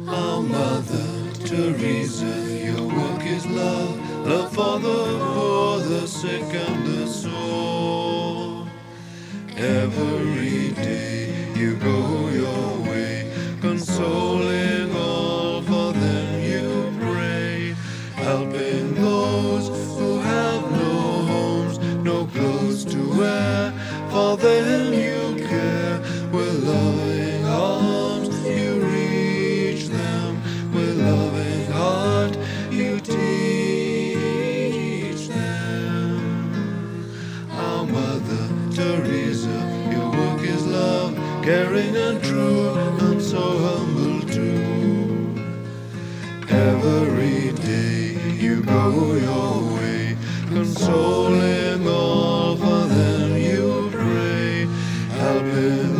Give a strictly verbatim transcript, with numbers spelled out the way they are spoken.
Our Mother Teresa, your work is love, love for the poor, the sick and the sore. Every day you go your way, consoling all, for them you pray, helping those who have no homes, no clothes to wear, for them you care. With loving arms you reach them, with loving heart you teach them. Our Mother Teresa, your work is love, caring and true, and so humble too. Every day you go your way, consoling all, for them you pray, helping